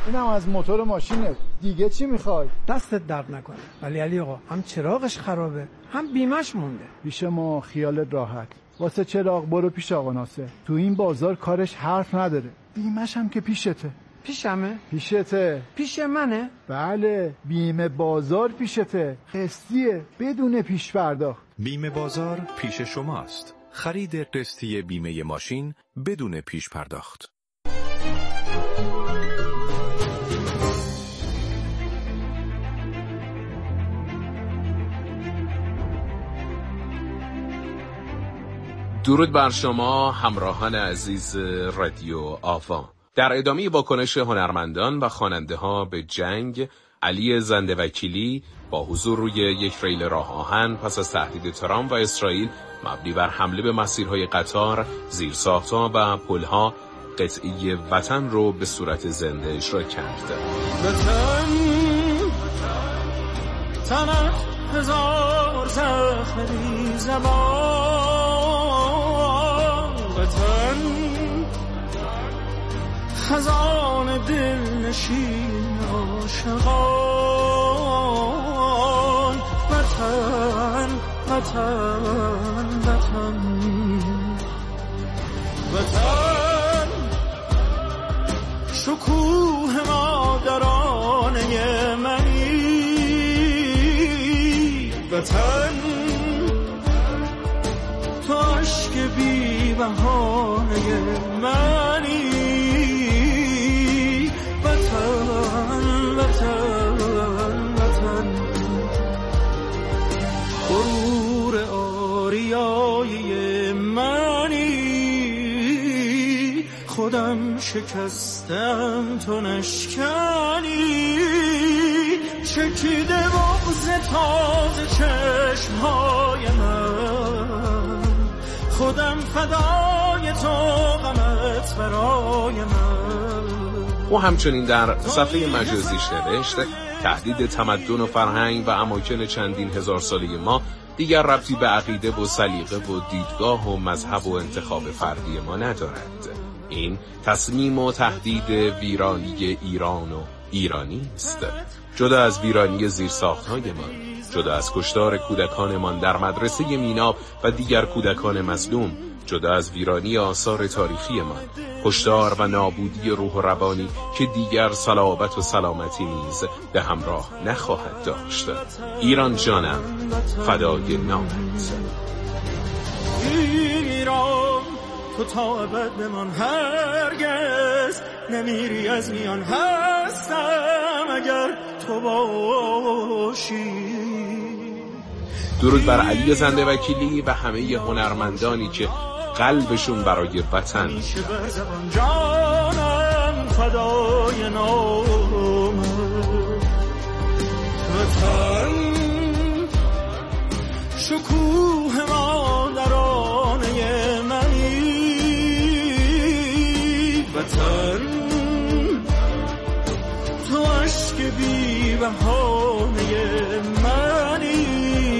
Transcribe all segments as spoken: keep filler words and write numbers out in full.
اینم از موتور ماشینت. دیگه چی میخوای؟ دستت درد نکنه. ولی علی آقا هم چراغش خرابه هم بیمش مونده. پیش ما خیالت راحت. واسه چراغ برو پیش آقا ناصر. تو این بازار کارش حرف نداره. بیمش هم که پیشته. پیشمه؟ پیشته. پیش منه؟ بله، بیمه بازار پیشته. قسطیه بدون پیش پرداخت. بیمه بازار پیش شماست. خرید قسطی بیمه ماشین بدون پیش پرداخت. درود بر شما همراهان عزیز رادیو آوا. در ادامه واکنش هنرمندان و خواننده ها به جنگ، علی زنده وکیلی با حضور روی یک ریل راه آهن پس از تهدید ترامپ و اسرائیل مبنی بر حمله به مسیرهای قطار، زیرساخت‌ها و پل‌ها، قطعی وطن رو به صورت زنده اجرا کرد. وطن تنت هزار زخم بی زبان، وطن خزان دل نشین عاشقان، وطن وطن وطن وطن شکوه مادرانه منی، وطن تو عشق بی بهانه منی، وطن وطن وطن غرور آریایی منی، خودم شکستم تو نشکنی، چکیده بغض تازه چشمهای من، خودم فدای تو غمت برای من. او همچنین در صفحه مجازیش نوشت تهدید تمدن و فرهنگ و اماکن چندین هزار ساله ما دیگر ربطی به عقیده و سلیقه و دیدگاه و مذهب و انتخاب فردی ما ندارد. این تصمیم و تهدید ویرانی ایران و ایرانی است. جدا از ویرانی زیرساخت‌هایمان، جدا از کشتار کودکانمان در مدرسه میناب و دیگر کودکان مظلوم، جدا از ویرانی آثار تاریخیمان، کشتار و نابودی روح و روانی که دیگر صلابت و سلامتی نیز به همراه نخواهد داشت. ایران جانم، فدای نامت. ایران تو تا ابد بمان، هرگز نمیری از میان، هستم اگر تو باشی. درود بر علی زنده وکیلی و همه هنرمندانی که قلبشون برای وطن. جانم فدای نام وطن، شکوه مادرانه منی، وطن تو عشق بی بهانه منی،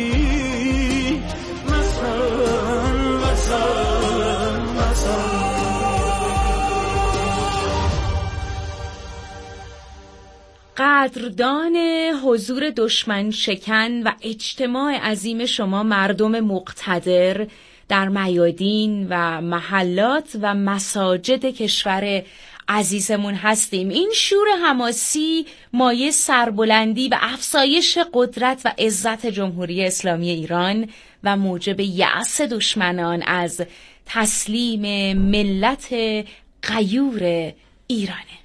قدردان حضور دشمن شکن و اجتماع عظیم شما مردم مقتدر در میادین و محلات و مساجد کشور عزیزمون هستیم. این شور حماسی مایه سربلندی و افزایش قدرت و عزت جمهوری اسلامی ایران و موجب یأس دشمنان از تسلیم ملت غیور ایرانه.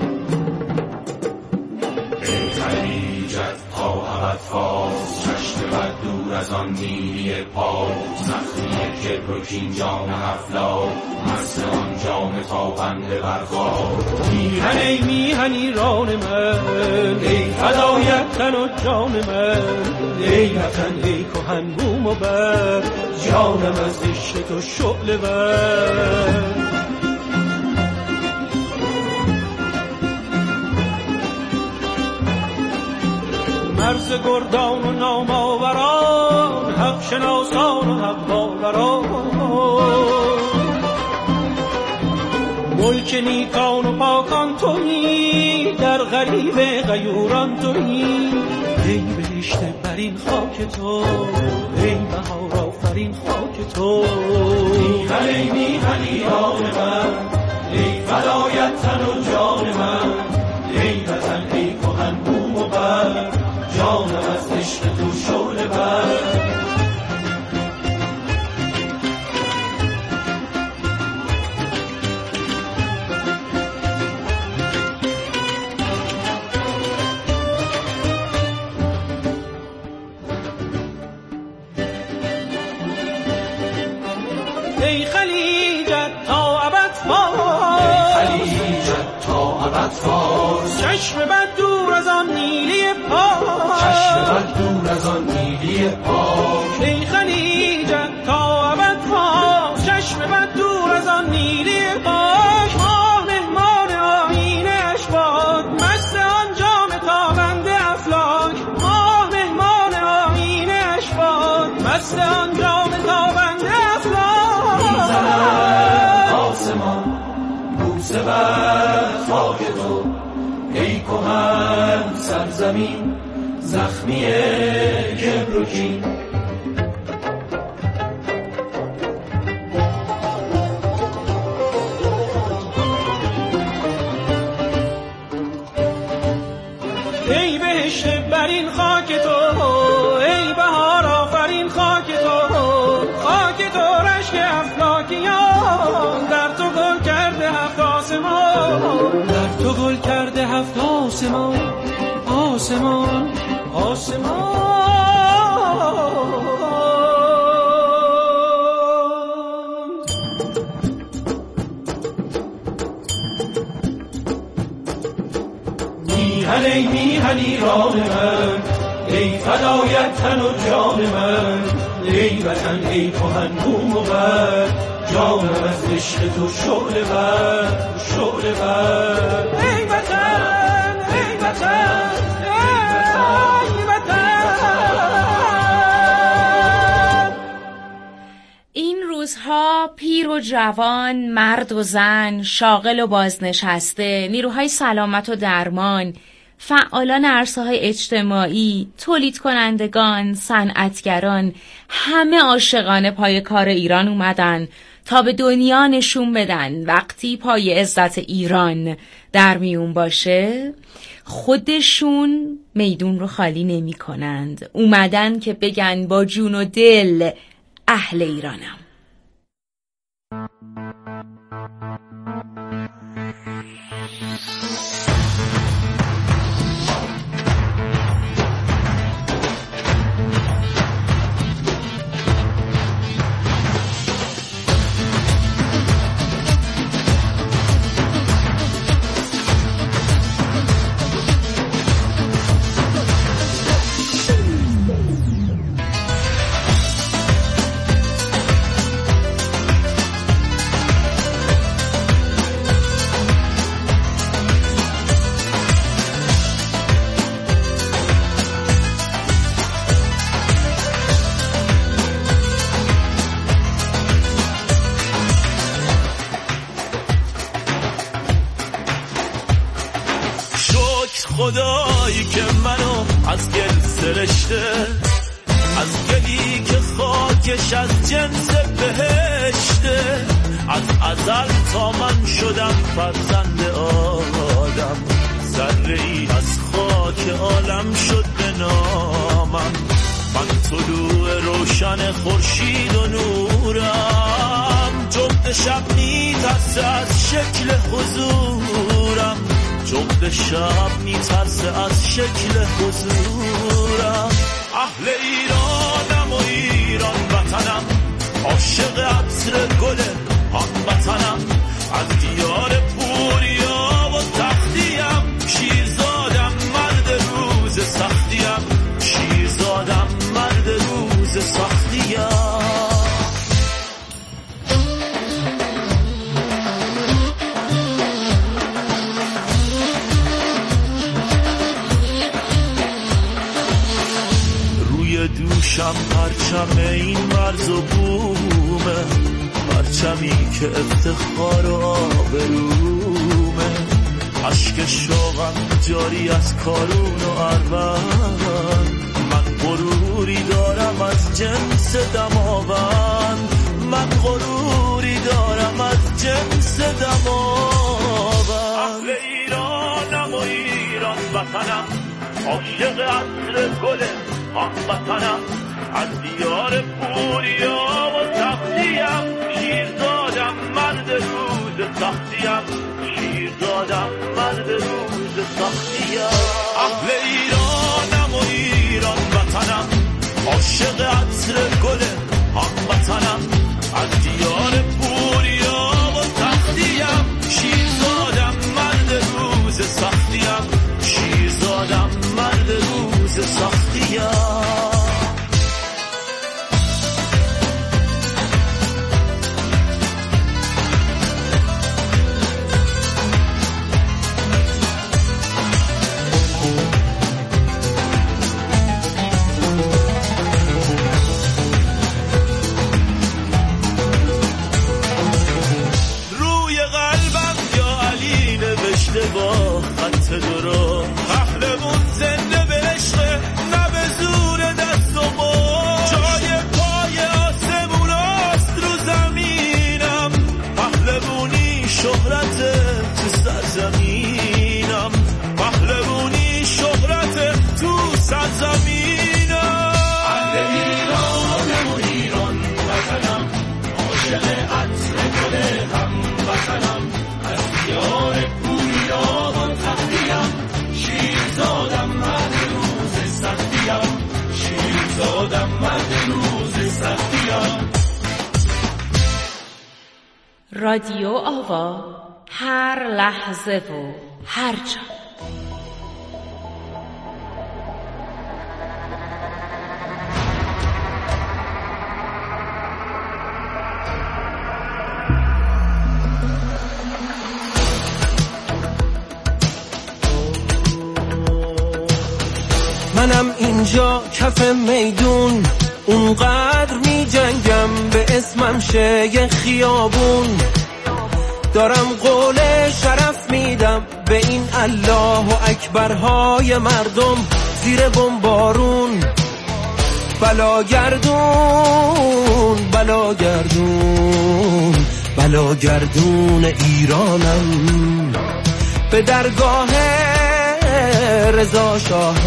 فاز چشم شود دور از آن نیلی پاک، زخمی کبر و کین جام افلاک، مست آن جام تابنده برخواد. میهن ای میهن ایران من، ای فدایت تن و جان من، ای وطن ای کهن بوم و بر، جانم از عشق تو شعله ور. مرز گردان و نامآوران، حق شناسان و حق باوران، ملک نیکان و پاکان تویی، در غریب غیوران تویی. ای بهشت برین خاک تو، ای بهار آفرین خاک تو. میهن ای میهن ایران من، ای فدایت تن و جان من، ای وطن ای کهن بوم و بر، جانم از عشق تو شعله ور. ای خلیجت تا ابد فارس، ای خلیجت تا ابد فارس، چشم بد دور از آن نیلی پاک، چشم بد دور از آن نیلی پاک. ای خلیجت تا ابد فارس، چشم بد دور از آن نیلی پاک. ما مهمان آیین اشباط، مست آن جام تابنده افلاک. ما مهمان آیین اشباط، مست آن جام تابنده افلاک. میزند آسمان بوسه بر خاک تو، ای کهن سرزمین زخمی کبر و کین. ای بهشت برین خاک تو، ای بهار آفرین خاک تو، خاک تو رشک افلاکیان، در تو گل کرده هفت آسمان، در تو گل کرده هفت آسمان، آسمان آسمان. میهن ای میهن ایران من، ای فدایت تن و جان من، ای وطن ای کهن بوم و بر، جانم از عشق تو شعله ور، شعله ور. ای وطن ای وطن ای وطن. این روزها پیر و جوان، مرد و زن، شاغل و بازنشسته، نیروهای سلامت و درمان، فعالان عرصه‌های اجتماعی، تولید کنندگان، صنعتگران، همه عاشقانه پای کار ایران اومدن تا به دنیا نشون بدن وقتی پای عزت ایران در میون باشه خودشون میدون رو خالی نمی کنند. اومدن که بگن با جون و دل اهل ایرانم. خدایی که منو از گل سرشته، از گلی که خاکش از جنس بهشته، از ازل تا من شدم فرزند آدم، ذره‌ای از خاک عالم شد به نامم. من طلوع روشن خورشید و نورم، جغد شب میترسه از شکل حضورم، جغد شب میترسه از شکل حضورم. اهل ایران عاشق عطر گل هموطنم، از دیار پوریا و تختیم، شیرزادم مرد روز سختیم، شیرزادم مرد روز سختیم. دوشم پرچم این مرز و بومه، پرچمی که افتخار و آبرومه، عشق شوقم جاری از کارون و اروند، من غروری دارم از جنس دماوند، من غروری دارم از جنس دماوند. اهل ایرانم و ایران وطنم، عاشق عطر گل هموطنم، از دیار پوریا و تختیم، شیرزادم مرد روز سختیم، شیرزادم مرد روز سختیم. اهل ایرانم و ایران وطنم، عاشق عطر گل هموطنم، از دیار پوریا و تختیم، شیرزادم مرد روز سختیم، شیرزادم مرد روز سختیم. روی قلبم یا علی نوشته با خط درست، پهلوون زنده به عشق، نه به زور دست و پا، جای پای آسمون است رو زمینم، پهلوونی شهرت تو سرزمینم، پهلوونی شهرت تو سرزمینم. اهل ایرانم و ایران وطنم، عاشق عطر گل هموطنم، از دیار پوریا و تختیم، شیرزادم مرد روز سختیم، شیرزادم مرد روز سختیم. رادیو آوا، هر لحظه و هر جا. منم اینجا کف میدون، اونقدر می جنگم به اسمم شه یه خیابون، دارم قول شرف میدم به این الله و اکبرهای مردم زیر بمبارون. بلا گردون بلا گردون بلا گردون ایرانم، به درگاه رضا شاه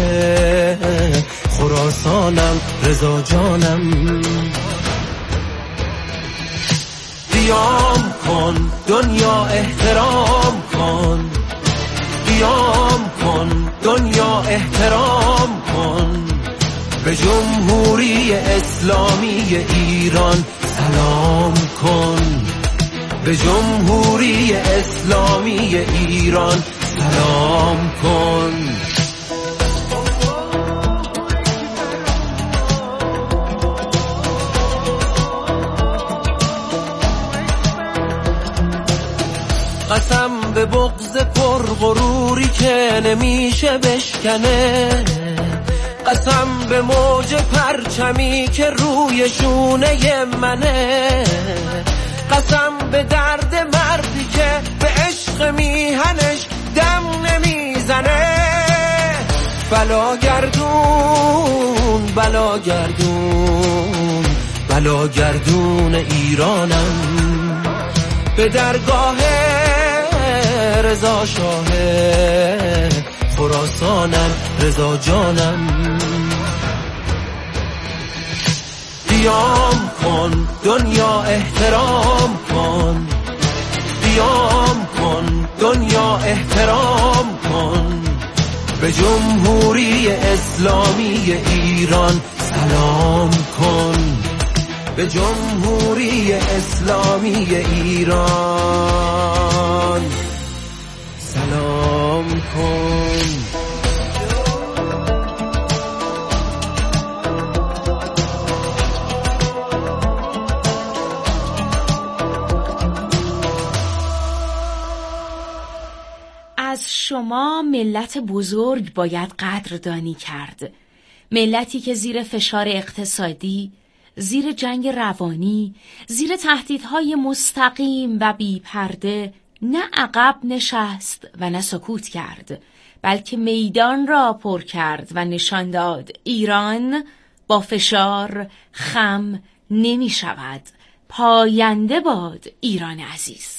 خراسانم، رضا جانم. قیام کن دنیا احترام کن، قیام کن دنیا احترام کن، به جمهوری اسلامی ایران سلام کن، به جمهوری اسلامی ایران سلام کن. قسم به بغض پرغروری که نمیشه بشکنه، قسم به موج پرچمی که روی شونه منه، قسم به درد مردی که به عشق میهنش دم نمیزنه. بلا گردون بلا گردون بلا گردون ایرانم، به درگاه رضا شاه خراسانم، رضا جانم. قیام کن دنیا احترام کن، قیام کن دنیا احترام کن، به جمهوری اسلامی ایران سلام کن، به جمهوری اسلامی ایران سلام کن. از شما ملت بزرگ باید قدردانی کرد. ملتی که زیر فشار اقتصادی، زیر جنگ روانی، زیر تهدیدهای مستقیم و بی‌پرده نه عقب نشست و نه سکوت کرد، بلکه میدان را پر کرد و نشان داد ایران با فشار خم نمی شود. پاینده باد ایران عزیز.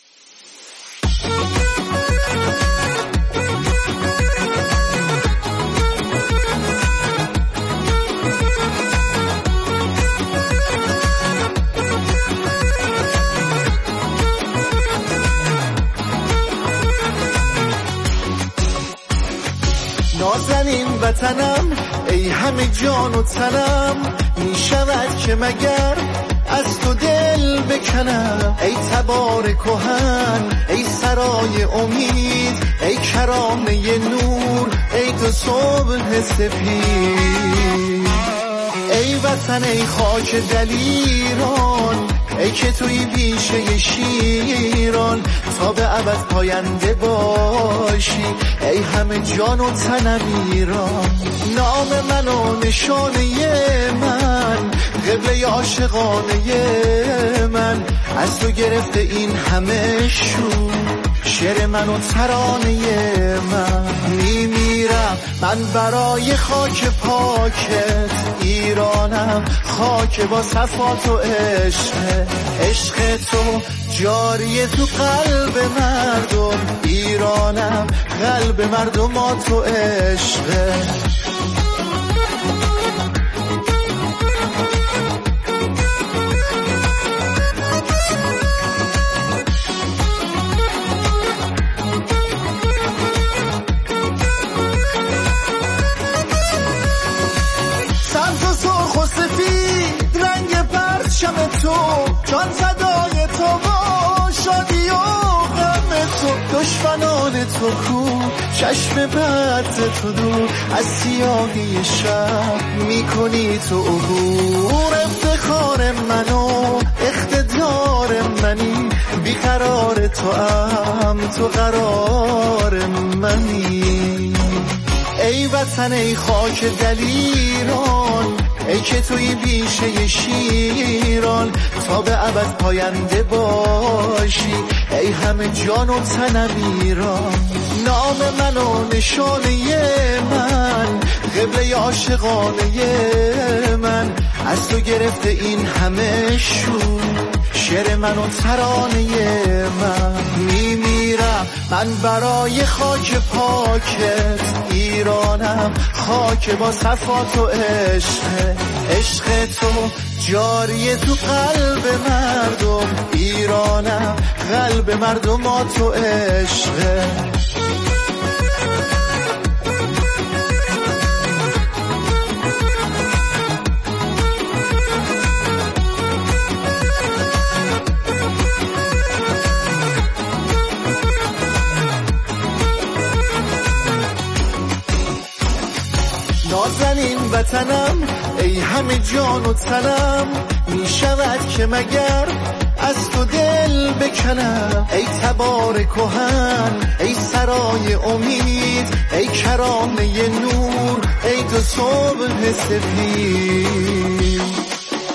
نازنین وطنم ای همه جان و تنم، می شود که مگر از تو دل بکنم. ای تبار کهن، ای سرای امید، ای کرانه نور، ای تو صبح سپید. ای وطن ای خاک دلیران، ای که توی بیشه شیران تا به ابد پاینده باشی. ای همه جان و تنم ایران، نام من و نشانه من، قبله عاشقانه من، از تو گرفته این همه شور. شعر من و ترانه من، میمیرم من برای خاک پاکت ایرانم، خاک با صفات و عشق. عشق تو جاری تو قلب مردم ایرانم، قلب مردم تو عشق. تو جان صدای تو با شادی و غم تو، دشمنان تو کو چشم بد تو دور، از سیاهی شب میکنی تو عبور. افتخار من و اقتدار منی، بیقرار تو ام تو قرار منی. ای وطن ای خاک دلیران، ای که توی بیشه شیران تا به ابد پاینده باشی. ای همه جان و تنم ایران، نام من و نشانه من، قبله عاشقانه من، از تو گرفته این همه شور. شعر من و ترانه من، میمیرم من برای خاک پاکت ایرانم، خاک با صفات و عشق. عشق تو جاری تو قلب مردم ایرانم، قلب مردم تو عشق. نازنین وطنم ای همه جان و تنم، می شود که مگر از تو دل بکنم. ای تبار کهن، ای سرای امید، ای کرانه نور، ای تو صبح سپید.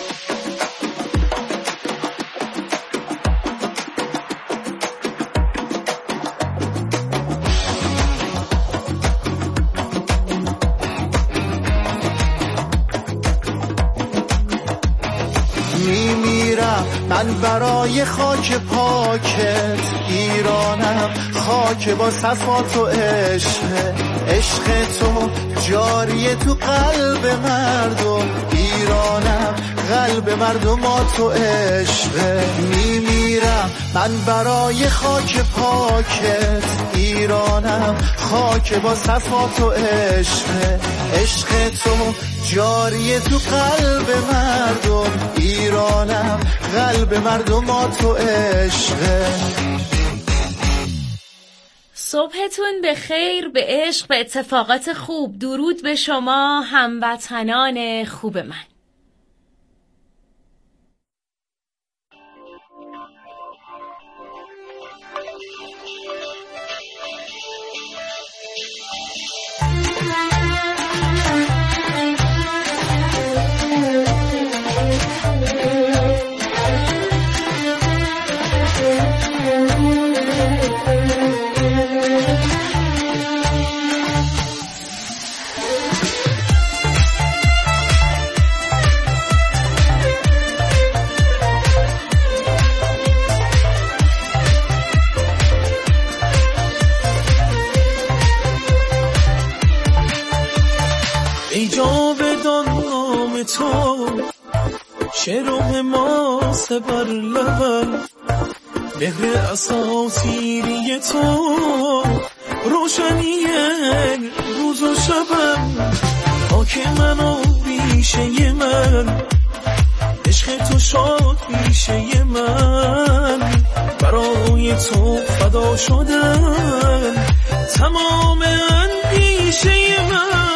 من برای خاک پاکت ایرانم، خاک با صفات و عشق. عشق تو جاری تو قلب مردم ایرانم، قلب مردم تو عشقه. میمیرم من برای خاک پاکت، ایرانم خاک با صفات و عشقه. عشق تو جاری تو قلب مردم، ایرانم قلب مردم تو عشقه. صبحتون به خیر، به عشق، به اتفاقات خوب. درود به شما هموطنان خوب من. تو شروع ما سبر لبن، مهر اساطیری تو روشنی روز و شبم. خاک من و ریشه من، عشق تو شاد ریشه من. برای تو فدا شدن تمام اندیشه من.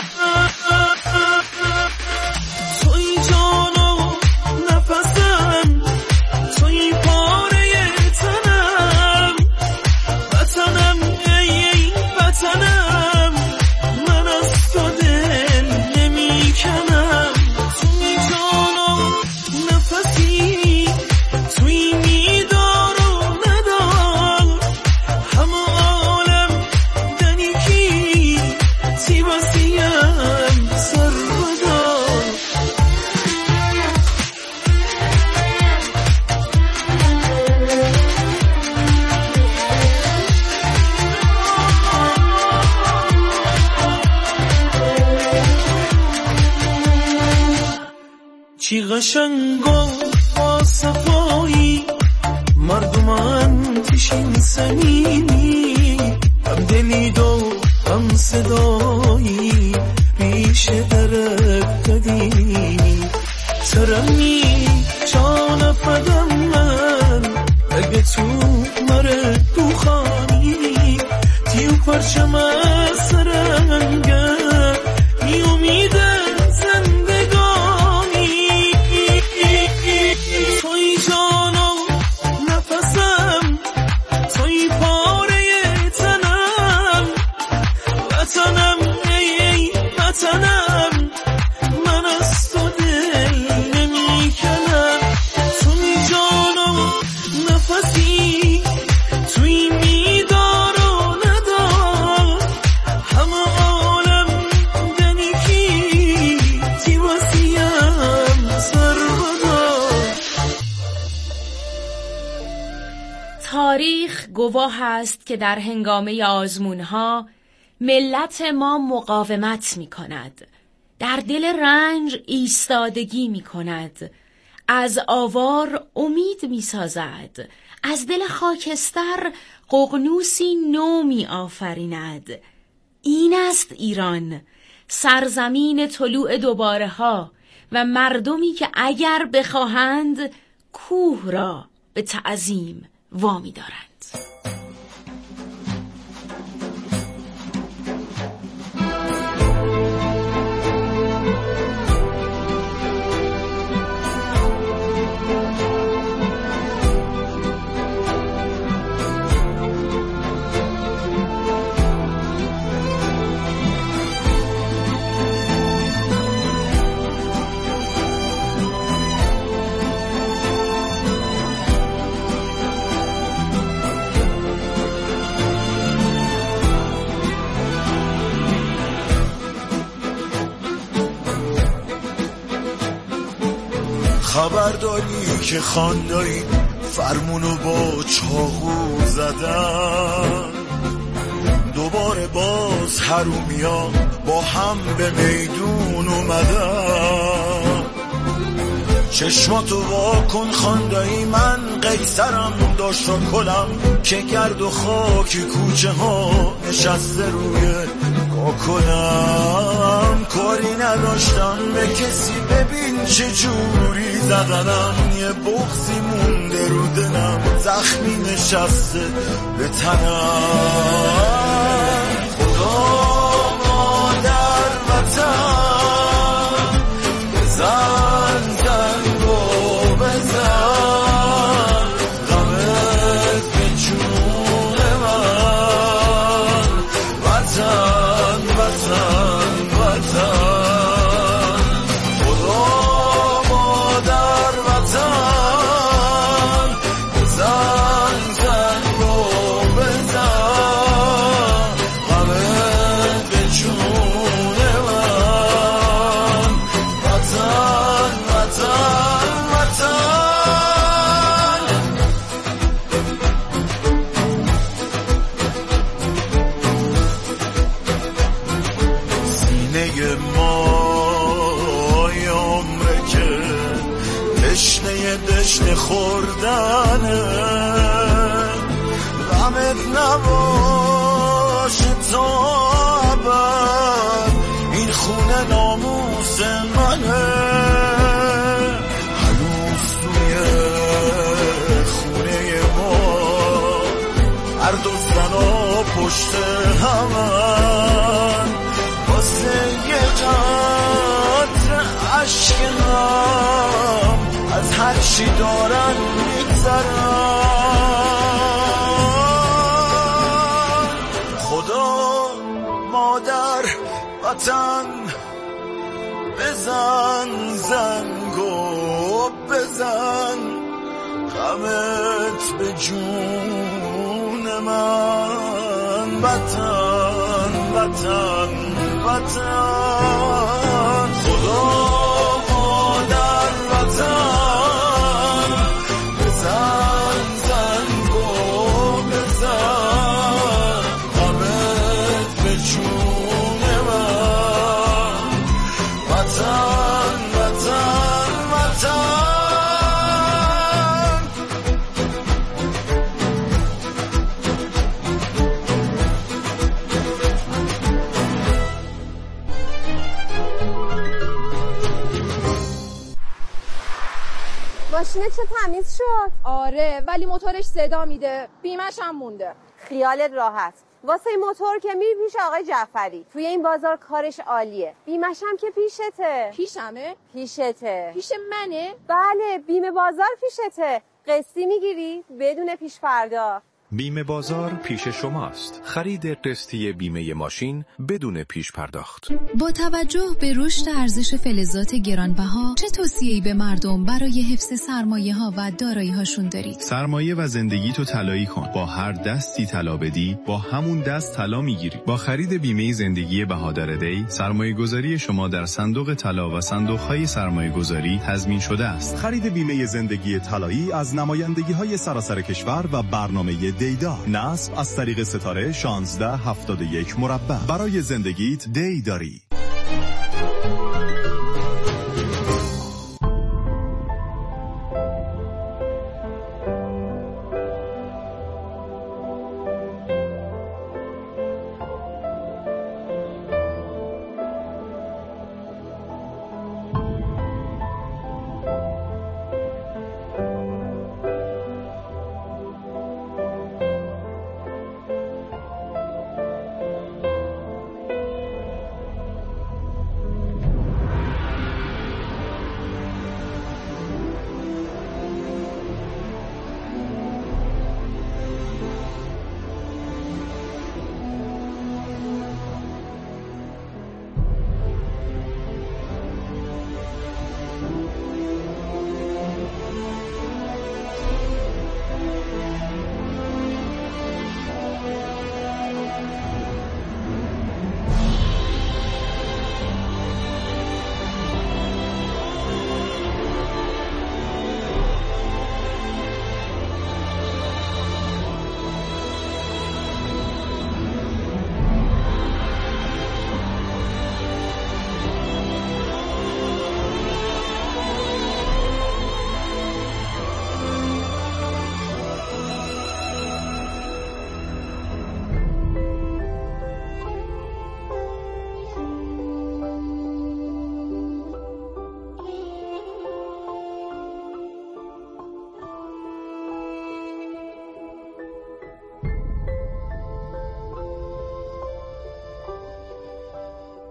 چی قشنگ و با صفایی مردمان تشین سنینی، هم دلید و هم صدایی ریشه درک دادی. ترمی جان فدم من اگه تو مره تو خانی، تیو پرچم از سرنگه می امیده تاریخ گواه است که در هنگامه آزمونها ملت ما مقاومت می کند، در دل رنج ایستادگی می کند، از آوار امید می سازد، از دل خاکستر ققنوسی نو می آفریند. این است ایران، سرزمین طلوع دوباره ها و مردمی که اگر بخواهند کوه را به تعظیم وامی دارند. خبرداری که خاندایی فرمونو با چاقو زدن، دوباره باز حرومیا با هم به میدون اومدن. چشماتو واکن خواندایی من قیصرم داشت و کلم که گرد و خاک کوچه ها نشسته روی کاکلم. کاری نداشتم به کسی ببین چه جوری زدنم، یه بغضی مونده رو دلم زخمی نشسته به تنم. خدا مادر وطن بزن زنگ و بزن غمت به جون من. وطن وطن وطن خدا مادر وطن بزن زنگ و بزن غمت به جون من. وطن وطن وطن سینه ما یه عمره که تشنه دشنه خوردنه، غمت نباشه تا ابد این خونه ناموس منه. هنوز توی خونه ما هر دو زنا پشت همن، واسه یه قطره عشق هم از هر چی دارن میگذرن. خدا مادر وطن بزن زنگو بزن غمت به جون من. وطن وطن وطن خدا مادر وطن بزن زنگو بزن غمت به جون من. وطن وطن وطن ماشینت چه تمیز شد؟ آره ولی موتورش صدا میده، بیمش هم مونده. خیالت راحت، واسه موتور که میری پیش آقای جعفری، توی این بازار کارش عالیه. بیمش هم که پیشته. پیشمه؟ پیشته. پیش منه؟ بله، بیمه بازار پیشته. قسطی میگیری بدون پیش پرداخت. بیمه بازار پیش شماست. خرید قسطی بیمه ماشین بدون پیش پرداخت. با توجه به رشد ارزش فلزات گرانبها، چه توصیه‌ای به مردم برای حفظ سرمایه‌ها و دارایی‌هاشون دارید؟ سرمایه و زندگی تو طلایی کن. با هر دستی طلا بدی، با همون دست طلا میگیری. با خرید بیمه زندگی بهادر دی، سرمایه‌گذاری شما در صندوق طلا و صندوق‌های سرمایه‌گذاری تضمین شده است. خرید بیمه زندگی طلایی از نمایندگی‌های سراسر کشور و برنامه دیدار. نصب از طریق ستاره شانزده هفتاد و یک مربع. برای زندگیت دی داری.